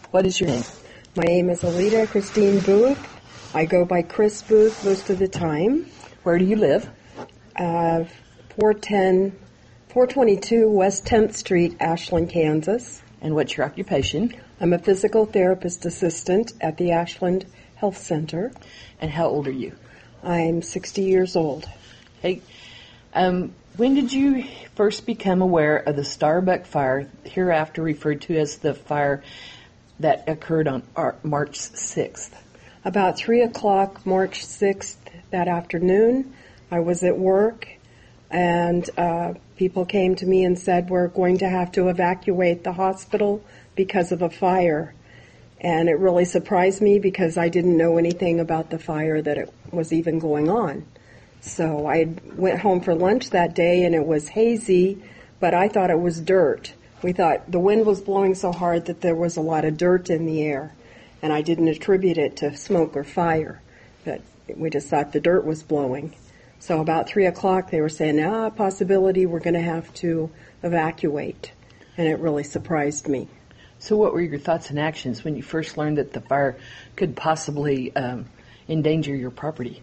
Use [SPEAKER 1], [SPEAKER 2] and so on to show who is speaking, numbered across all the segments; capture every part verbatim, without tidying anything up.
[SPEAKER 1] What is your name?
[SPEAKER 2] My name is Alita Christine Booth. I go by Chris Booth most of the time.
[SPEAKER 1] Where do you live?
[SPEAKER 2] Uh, four ten, four twenty-two West tenth Street, Ashland, Kansas.
[SPEAKER 1] And what's your occupation?
[SPEAKER 2] I'm a physical therapist assistant at the Ashland Health Center.
[SPEAKER 1] And how old are you?
[SPEAKER 2] I'm sixty years old.
[SPEAKER 1] Hey, um, when did you first become aware of the Starbuck fire, hereafter referred to as the fire that occurred on March sixth?
[SPEAKER 2] About three o'clock, March sixth, that afternoon, I was at work, and uh, people came to me and said, we're going to have to evacuate the hospital because of a fire. And it really surprised me because I didn't know anything about the fire that it was even going on. So I went home for lunch that day, and it was hazy, but I thought it was dirt. We thought the wind was blowing so hard that there was a lot of dirt in the air, and I didn't attribute it to smoke or fire, but we just thought the dirt was blowing. So about three o'clock, they were saying, ah, possibility we're going to have to evacuate, and it really surprised me.
[SPEAKER 1] So what were your thoughts and actions when you first learned that the fire could possibly um, endanger your property?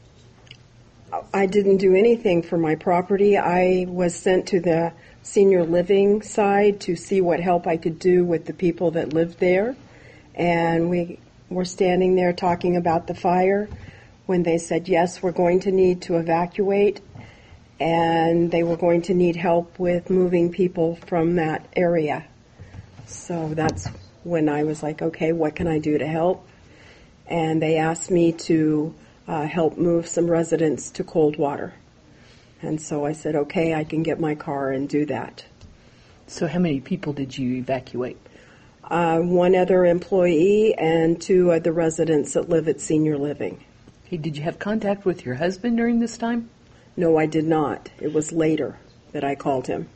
[SPEAKER 2] I didn't do anything for my property. I was sent to the senior living side to see what help I could do with the people that lived there. And we were standing there talking about the fire when they said, yes, we're going to need to evacuate, and they were going to need help with moving people from that area. So that's when I was like, okay, what can I do to help? And they asked me to uh, help move some residents to Coldwater. And so I said, okay, I can get my car and do that.
[SPEAKER 1] So how many people did you evacuate?
[SPEAKER 2] Uh, one other employee and two other residents that live at senior living.
[SPEAKER 1] Hey, did you have contact with your husband during this time?
[SPEAKER 2] No, I did not. It was later that I called him.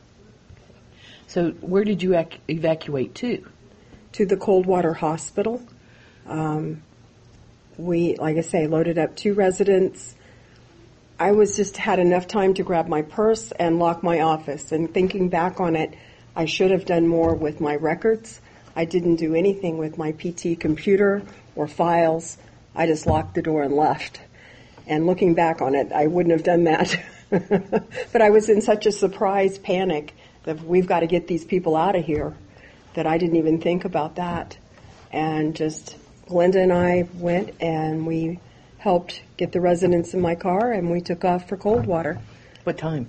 [SPEAKER 1] So where did you ac- evacuate to?
[SPEAKER 2] To the Coldwater Hospital. Um, we, like I say, loaded up two residents. I was just had enough time to grab my purse and lock my office. And thinking back on it, I should have done more with my records. I didn't do anything with my P T computer or files. I just locked the door and left. And looking back on it, I wouldn't have done that. But I was in such a surprise panic that we've got to get these people out of here that I didn't even think about that. And just Glenda and I went and we helped get the residents in my car, and we took off for Coldwater.
[SPEAKER 1] What time?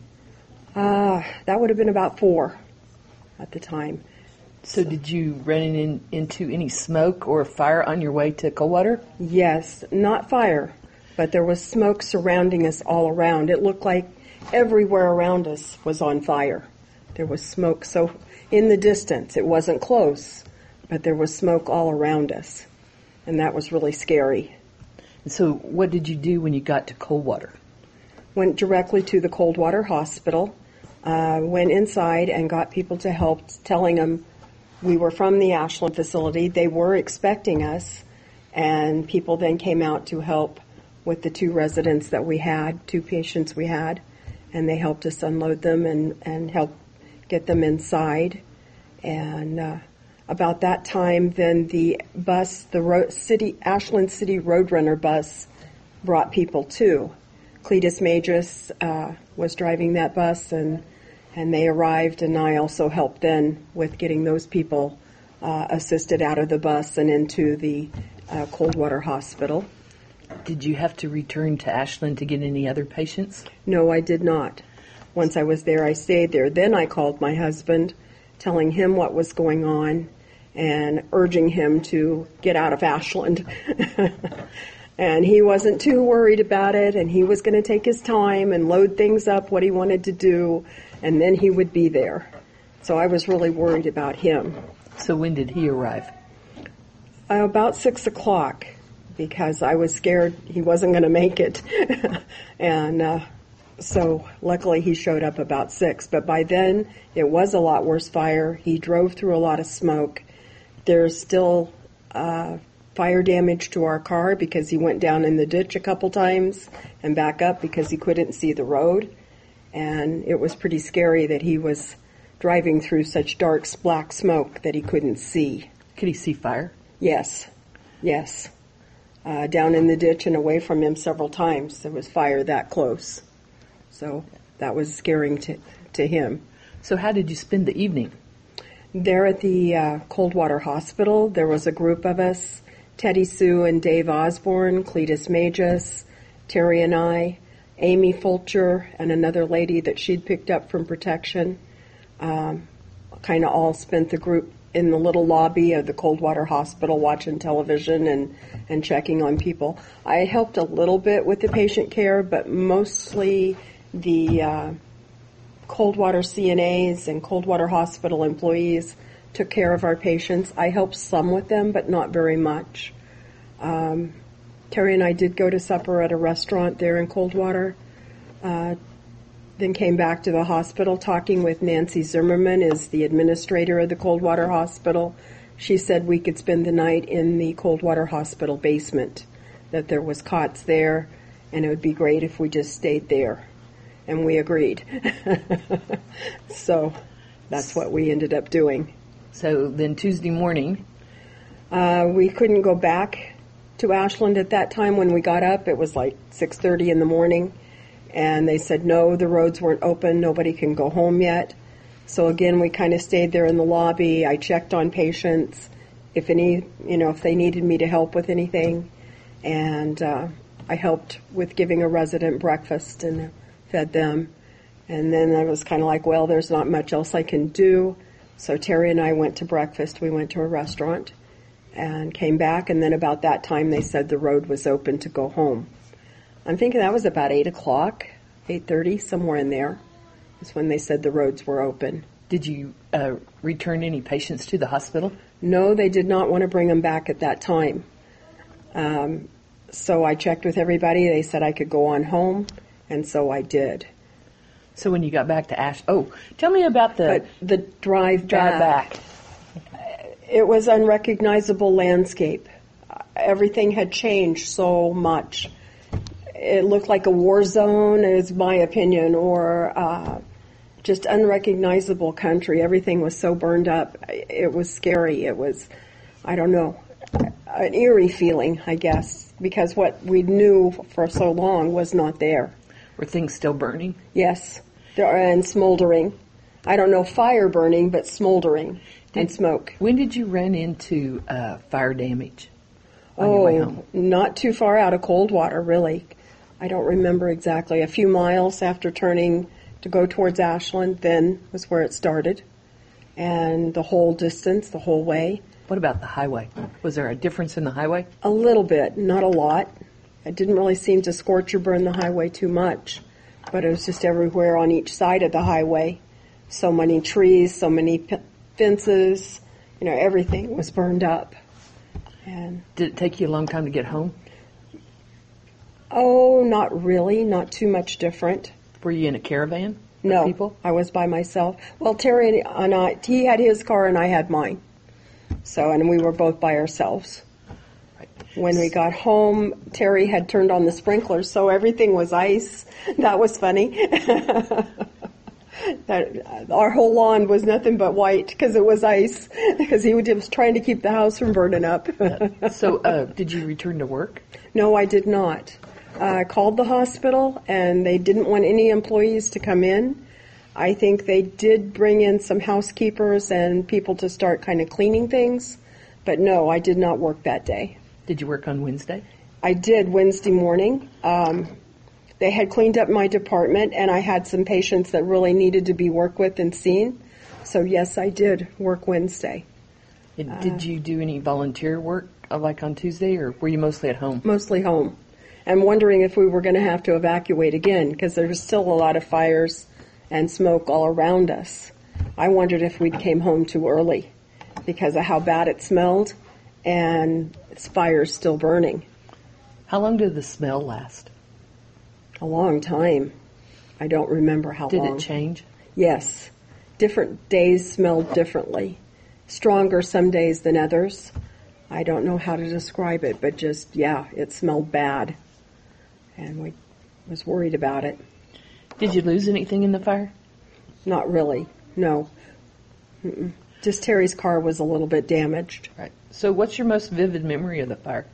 [SPEAKER 2] Uh, that would have been about four at the time.
[SPEAKER 1] So did you run in, into any smoke or fire on your way to Coldwater?
[SPEAKER 2] Yes, not fire, but there was smoke surrounding us all around. It looked like everywhere around us was on fire. There was smoke so in the distance. It wasn't close, but there was smoke all around us, and that was really scary.
[SPEAKER 1] So what did you do when you got to Coldwater?
[SPEAKER 2] Went directly to the Coldwater Hospital, uh, went inside and got people to help, telling them we were from the Ashland facility. They were expecting us, and people then came out to help with the two residents that we had, two patients we had, and they helped us unload them and, and help get them inside. And uh, about that time, then the bus, the road, city Ashland City Roadrunner bus, brought people too. Cletus Magis uh, was driving that bus, and and they arrived, and I also helped then with getting those people uh, assisted out of the bus and into the uh, Coldwater Hospital.
[SPEAKER 1] Did you have to return to Ashland to get any other patients?
[SPEAKER 2] No, I did not. Once I was there, I stayed there. Then I called my husband, telling him what was going on and urging him to get out of Ashland. And he wasn't too worried about it, and he was going to take his time and load things up, what he wanted to do, and then he would be there. So I was really worried about him.
[SPEAKER 1] So when did he arrive?
[SPEAKER 2] Uh, about six o'clock, because I was scared he wasn't going to make it. and uh, so luckily he showed up about six. But by then, it was a lot worse fire. He drove through a lot of smoke. There's still uh, fire damage to our car because he went down in the ditch a couple times and back up because he couldn't see the road. And it was pretty scary that he was driving through such dark black smoke that he couldn't see.
[SPEAKER 1] Could he see fire?
[SPEAKER 2] Yes, yes. Uh, down in the ditch and away from him several times. There was fire that close. So that was scaring to, to him.
[SPEAKER 1] So how did you spend the evening?
[SPEAKER 2] There at the uh, Coldwater Hospital, there was a group of us, Teddy Sue and Dave Osborne, Cletus Magus, Terry and I, Amy Fulcher, and another lady that she'd picked up from protection. Um, kind of all spent the group in the little lobby of the Coldwater Hospital watching television and, and checking on people. I helped a little bit with the patient care, but mostly the uh, Coldwater C N As and Coldwater Hospital employees took care of our patients. I helped some with them, but not very much. Um, Terry and I did go to supper at a restaurant there in Coldwater, uh, then came back to the hospital talking with Nancy Zimmerman, is the administrator of the Coldwater Hospital. She said we could spend the night in the Coldwater Hospital basement, that there was cots there, and it would be great if we just stayed there. And we agreed. So that's what we ended up doing.
[SPEAKER 1] So then Tuesday morning,
[SPEAKER 2] Uh, we couldn't go back to Ashland at that time. When we got up, it was like six thirty in the morning. And they said, no, the roads weren't open. Nobody can go home yet. So again, we kind of stayed there in the lobby. I checked on patients, if any, you know, if they needed me to help with anything. And uh, I helped with giving a resident breakfast and fed them. And then I was kind of like, well, there's not much else I can do. So Terry and I went to breakfast. We went to a restaurant and came back. And then about that time, they said the road was open to go home. I'm thinking that was about eight o'clock, eight thirty, somewhere in there, is when they said the roads were open.
[SPEAKER 1] did you uh, return any patients to the hospital?
[SPEAKER 2] No, they did not want to bring them back at that time. Um, so I checked with everybody. They said I could go on home, and so I did.
[SPEAKER 1] So when you got back to Ash, oh, tell me about the
[SPEAKER 2] But the drive
[SPEAKER 1] drive
[SPEAKER 2] back,
[SPEAKER 1] back.
[SPEAKER 2] it was unrecognizable landscape. Everything had changed so much. It looked like a war zone, is my opinion, or uh, just unrecognizable country. Everything was so burned up. It was scary. It was, I don't know, an eerie feeling, I guess, because what we knew for so long was not there.
[SPEAKER 1] Were things still burning?
[SPEAKER 2] Yes, there are, and smoldering. I don't know fire burning, but smoldering and smoke.
[SPEAKER 1] When did you run into uh, fire damage on your way
[SPEAKER 2] Oh,
[SPEAKER 1] home?
[SPEAKER 2] not too far out of Coldwater, really. I don't remember exactly. A few miles after turning to go towards Ashland, then was where it started. And the whole distance, the whole way.
[SPEAKER 1] What about the highway? Was there a difference in the highway?
[SPEAKER 2] A little bit, not a lot. It didn't really seem to scorch or burn the highway too much. But it was just everywhere on each side of the highway. So many trees, so many p- fences, you know, everything was burned up. And
[SPEAKER 1] Did it take you a long time to get home?
[SPEAKER 2] oh, not really, not too much different.
[SPEAKER 1] Were you in a caravan of
[SPEAKER 2] No,
[SPEAKER 1] people?
[SPEAKER 2] I was by myself. Well, Terry and I, he had his car and I had mine. So, and we were both by ourselves.
[SPEAKER 1] Right.
[SPEAKER 2] When we got home, Terry had turned on the sprinklers, so everything was ice. That was funny. That, our whole lawn was nothing but white because it was ice, because he was trying to keep the house from burning up.
[SPEAKER 1] So uh, did you return to work?
[SPEAKER 2] No, I did not. Uh, I called the hospital, and they didn't want any employees to come in. I think they did bring in some housekeepers and people to start kind of cleaning things, but no, I did not work that day.
[SPEAKER 1] Did you work on Wednesday?
[SPEAKER 2] I did Wednesday morning. Um, they had cleaned up my department, and I had some patients that really needed to be worked with and seen. So yes, I did work Wednesday.
[SPEAKER 1] And did you do any volunteer work uh, like on Tuesday, or were you mostly at home?
[SPEAKER 2] Mostly home. And wondering if we were going to have to evacuate again, because there was still a lot of fires and smoke all around us. I wondered if we came home too early because of how bad it smelled, and it's fires still burning.
[SPEAKER 1] How long did the smell last?
[SPEAKER 2] A long time. I don't remember how
[SPEAKER 1] Did
[SPEAKER 2] long.
[SPEAKER 1] it change?
[SPEAKER 2] Yes. Different days smelled differently. Stronger some days than others. I don't know how to describe it, but just, yeah, it smelled bad. And we was worried about it.
[SPEAKER 1] Did you lose anything in the fire?
[SPEAKER 2] Not really, no. Mm-mm. Just Terry's car was a little bit damaged.
[SPEAKER 1] Right. So what's your most vivid memory of the fire?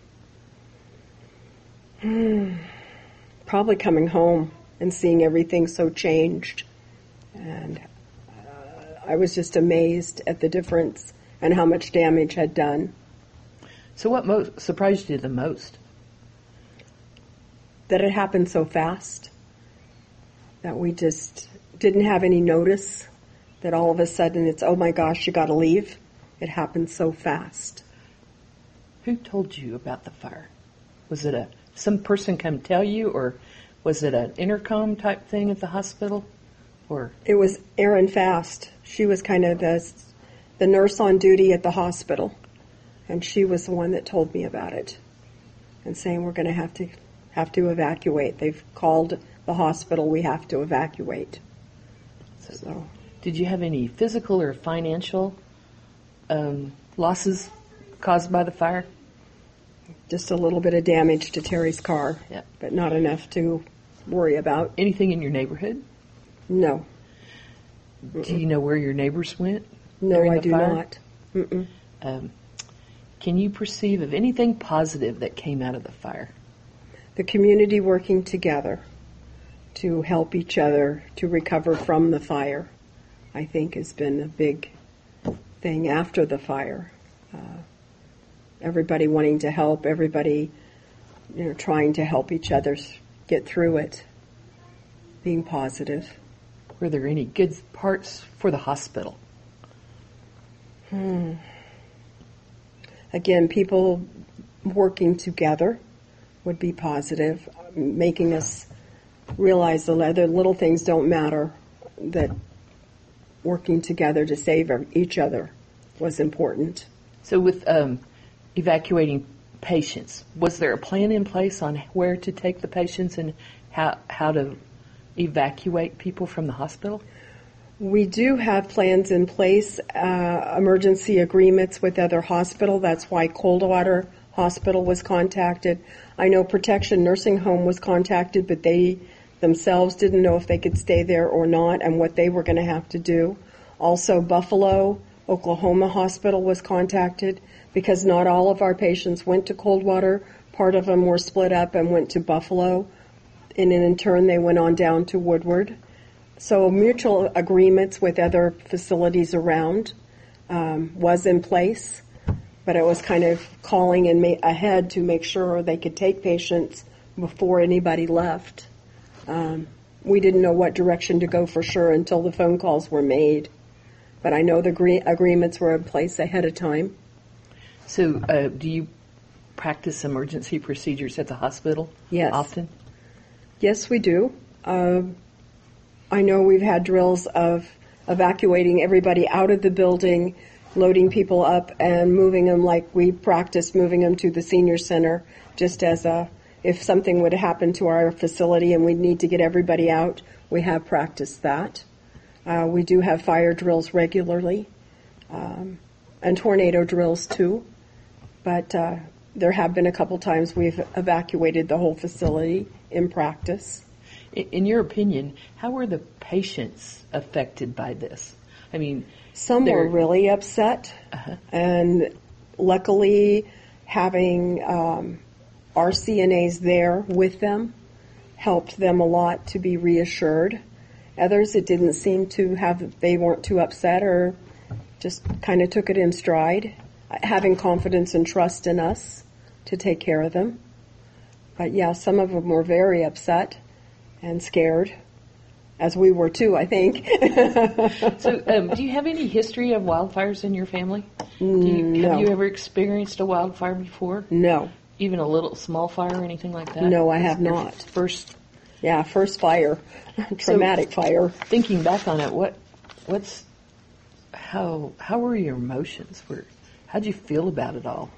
[SPEAKER 2] Hmm. Probably coming home and seeing everything so changed. And uh, I was just amazed at the difference and how much damage had done.
[SPEAKER 1] So what mo- surprised you the most?
[SPEAKER 2] That it happened so fast. That we just didn't have any notice. That all of a sudden it's, oh my gosh, you got to leave. It happened so fast.
[SPEAKER 1] Who told you about the fire? Was it a some person come tell you, or was it an intercom type thing at the hospital? Or
[SPEAKER 2] it was Erin Fast. She was kind of the the nurse on duty at the hospital, and she was the one that told me about it, and saying we're going to have to have to evacuate. They've called the hospital. We have to evacuate. So,
[SPEAKER 1] did you have any physical or financial um, losses caused by the fire?
[SPEAKER 2] Just a little bit of damage to Terry's car,
[SPEAKER 1] yeah.
[SPEAKER 2] but not enough to worry about.
[SPEAKER 1] Anything in your neighborhood?
[SPEAKER 2] No.
[SPEAKER 1] Do you know where your neighbors went?
[SPEAKER 2] No, I
[SPEAKER 1] the
[SPEAKER 2] do
[SPEAKER 1] fire?
[SPEAKER 2] not. Mm-mm.
[SPEAKER 1] Um, can you perceive of anything positive that came out of the fire?
[SPEAKER 2] The community working together to help each other to recover from the fire, I think, has been a big thing after the fire. Uh, everybody wanting to help, everybody, you know, trying to help each other get through it, being positive.
[SPEAKER 1] Were there any good parts for the hospital?
[SPEAKER 2] Hmm. Again, people working together would be positive, making us realize the other little things don't matter, that working together to save each other was important.
[SPEAKER 1] So with um, evacuating patients, was there a plan in place on where to take the patients and how how to evacuate people from the hospital?
[SPEAKER 2] We do have plans in place, uh, emergency agreements with other hospitals. That's why Coldwater Hospital was contacted. I know Protection Nursing Home was contacted, but they themselves didn't know if they could stay there or not and what they were going to have to do. Also, Buffalo, Oklahoma Hospital was contacted because not all of our patients went to Coldwater. Part of them were split up and went to Buffalo, and in turn they went on down to Woodward. So mutual agreements with other facilities around um, was in place, but it was kind of calling in ma- ahead to make sure they could take patients before anybody left. Um, we didn't know what direction to go for sure until the phone calls were made, but I know the agree- agreements were in place ahead of time.
[SPEAKER 1] So uh, do you practice emergency procedures at the hospital?
[SPEAKER 2] Yes.
[SPEAKER 1] Often?
[SPEAKER 2] Yes, we do. Uh, I know we've had drills of evacuating everybody out of the building, loading people up and moving them like we practiced moving them to the senior center, just as a, if something would happen to our facility and we'd need to get everybody out, we have practiced that. Uh, we do have fire drills regularly, um, and tornado drills too, but uh, there have been a couple times we've evacuated the whole facility in practice.
[SPEAKER 1] In your opinion, how were the patients affected by this? I mean,
[SPEAKER 2] some were really upset,
[SPEAKER 1] uh-huh.
[SPEAKER 2] and luckily having um, our C N As there with them helped them a lot to be reassured. Others, it didn't seem to have, they weren't too upset or just kind of took it in stride, having confidence and trust in us to take care of them. But yeah, some of them were very upset and scared, as we were too, I think.
[SPEAKER 1] So, um, do you have any history of wildfires in your family? Do you,
[SPEAKER 2] no.
[SPEAKER 1] Have you ever experienced a wildfire before?
[SPEAKER 2] No.
[SPEAKER 1] Even a little small fire or anything like that?
[SPEAKER 2] No, I have
[SPEAKER 1] Your
[SPEAKER 2] not.
[SPEAKER 1] First,
[SPEAKER 2] yeah, first fire, traumatic
[SPEAKER 1] so,
[SPEAKER 2] fire.
[SPEAKER 1] Thinking back on it, what, what's, how, how were your emotions? Were, how'd you feel about it all?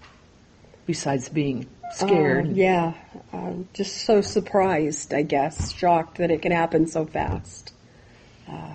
[SPEAKER 1] Besides being scared.
[SPEAKER 2] Uh, yeah, uh, just so surprised, I guess, shocked that it could happen so fast. Uh,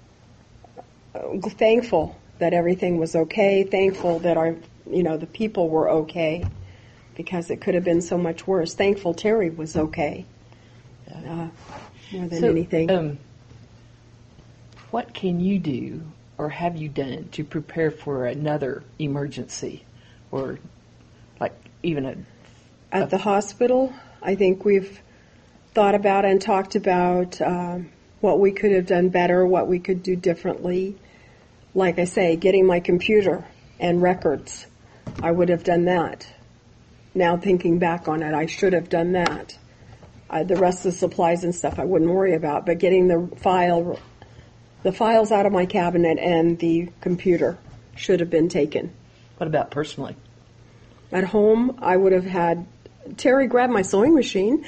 [SPEAKER 2] thankful that everything was okay. Thankful that our, you know, the people were okay, because it could have been so much worse. Thankful Terry was okay, uh, more than
[SPEAKER 1] so,
[SPEAKER 2] anything.
[SPEAKER 1] Um, what can you do, or have you done to prepare for another emergency, or like even a
[SPEAKER 2] At the hospital, I think we've thought about and talked about um, what we could have done better, what we could do differently. Like I say, getting my computer and records, I would have done that. Now thinking back on it, I should have done that. Uh, the rest of the supplies and stuff I wouldn't worry about, but getting the file, the files out of my cabinet and the computer should have been taken.
[SPEAKER 1] What about personally?
[SPEAKER 2] At home, I would have had Terry grab my sewing machine.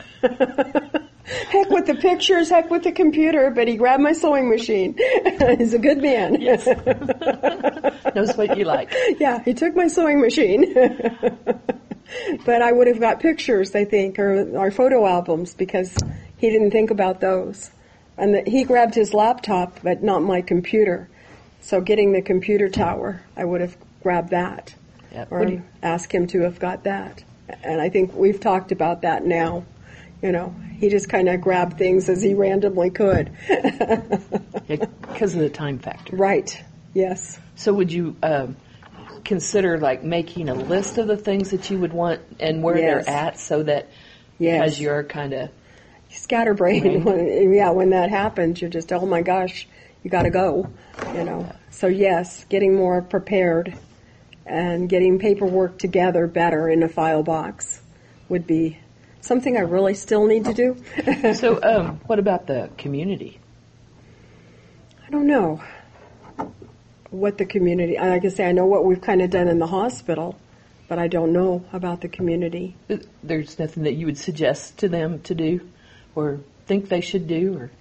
[SPEAKER 2] Heck with the pictures, heck with the computer, but he grabbed my sewing machine. He's a good man.
[SPEAKER 1] Yes. Knows what you like.
[SPEAKER 2] Yeah, he took my sewing machine. But I would have got pictures, I think, or our photo albums, because he didn't think about those. And the, he grabbed his laptop, but not my computer. So getting the computer tower, I would have grabbed that.
[SPEAKER 1] Yeah.
[SPEAKER 2] Or
[SPEAKER 1] You,
[SPEAKER 2] ask him to have got that. And I think we've talked about that now. You know, he just kind of grabbed things as he randomly could.
[SPEAKER 1] yeah, because of the time factor.
[SPEAKER 2] Right. Yes.
[SPEAKER 1] So would you um, consider like making a list of the things that you would want and where
[SPEAKER 2] Yes.
[SPEAKER 1] they're at, so that
[SPEAKER 2] Yes.
[SPEAKER 1] as you're kind of
[SPEAKER 2] Scatterbrain.
[SPEAKER 1] Right.
[SPEAKER 2] When, yeah, when that happens, you're just, oh my gosh, you got to go. You know. So yes, getting more prepared and getting paperwork together better in a file box would be something I really still need to do.
[SPEAKER 1] So um, what about the community?
[SPEAKER 2] I don't know what the community, like I say, I know what we've kind of done in the hospital, but I don't know about the community.
[SPEAKER 1] There's nothing that you would suggest to them to do or think they should do? Or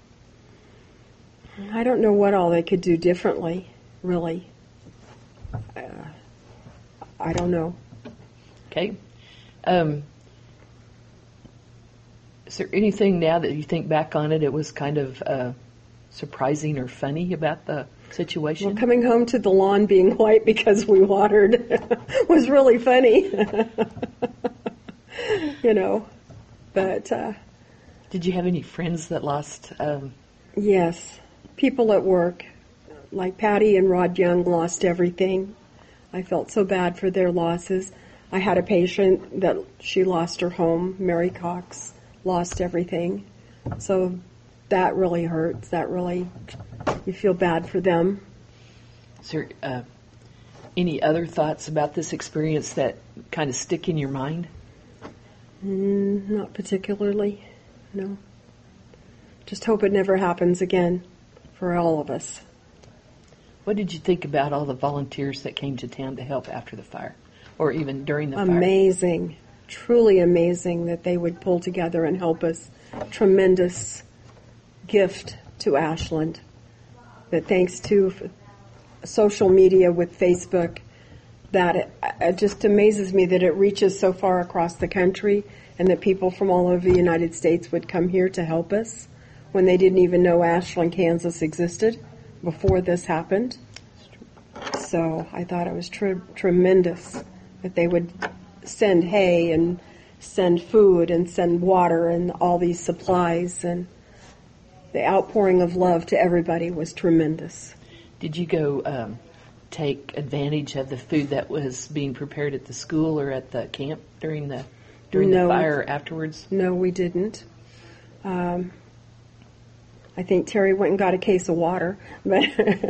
[SPEAKER 2] I don't know what all they could do differently, really. Uh, I don't know.
[SPEAKER 1] Okay. Um, is there anything now that you think back on it, it was kind of uh, surprising or funny about the situation?
[SPEAKER 2] Well, coming home to the lawn being white because we watered was really funny. You know, but uh,
[SPEAKER 1] Did you have any friends that lost? Um,
[SPEAKER 2] yes, people at work, like Patty and Rod Young, lost everything. I felt so bad for their losses. I had a patient that she lost her home, Mary Cox, lost everything. So that really hurts. That really, you feel bad for them.
[SPEAKER 1] is there uh, any other thoughts about this experience that kind of stick in your mind?
[SPEAKER 2] Mm, not particularly, no. Just hope it never happens again for all of us.
[SPEAKER 1] What did you think about all the volunteers that came to town to help after the fire, or even during the fire?
[SPEAKER 2] Amazing, truly amazing that they would pull together and help us. Tremendous gift to Ashland. That thanks to f- social media with Facebook, that it, it just amazes me that it reaches so far across the country, and that people from all over the United States would come here to help us when they didn't even know Ashland, Kansas existed before this happened. So I thought it was tre- tremendous that they would send hay and send food and send water and all these supplies, and the outpouring of love to everybody was tremendous.
[SPEAKER 1] Did you go um, take advantage of the food that was being prepared at the school or at the camp during the during
[SPEAKER 2] No.
[SPEAKER 1] the fire or afterwards?
[SPEAKER 2] No, we didn't. Um, I think Terry went and got a case of water, but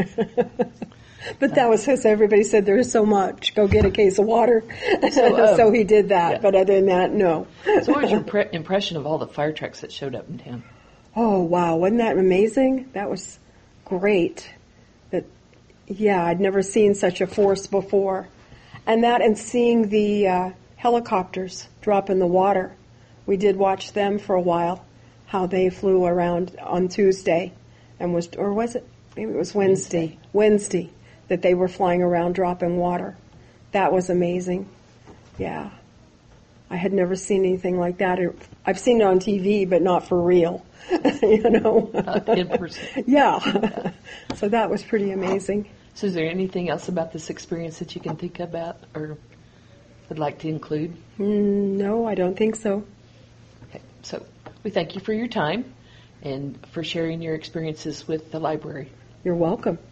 [SPEAKER 2] but that was because everybody said there's so much. Go get a case of water.
[SPEAKER 1] So, um,
[SPEAKER 2] So he did that.
[SPEAKER 1] yeah.
[SPEAKER 2] But other than that, no.
[SPEAKER 1] So what was your pre- impression of all the fire trucks that showed up in town?
[SPEAKER 2] Oh, wow. Wasn't that amazing? That was great. That, yeah, I'd never seen such a force before. And that and seeing the uh, helicopters drop in the water. We did watch them for a while, how they flew around on Tuesday. and was, or was it, maybe it was Wednesday, Wednesday, that they were flying around dropping water. That was amazing. Yeah. I had never seen anything like that. I've seen it on T V, but not for real. You know?
[SPEAKER 1] Uh, in person.
[SPEAKER 2] Yeah. So that was pretty amazing.
[SPEAKER 1] So is there anything else about this experience that you can think about or would like to include?
[SPEAKER 2] Mm, no, I don't think so.
[SPEAKER 1] Okay. So we thank you for your time and for sharing your experiences with the library.
[SPEAKER 2] You're welcome.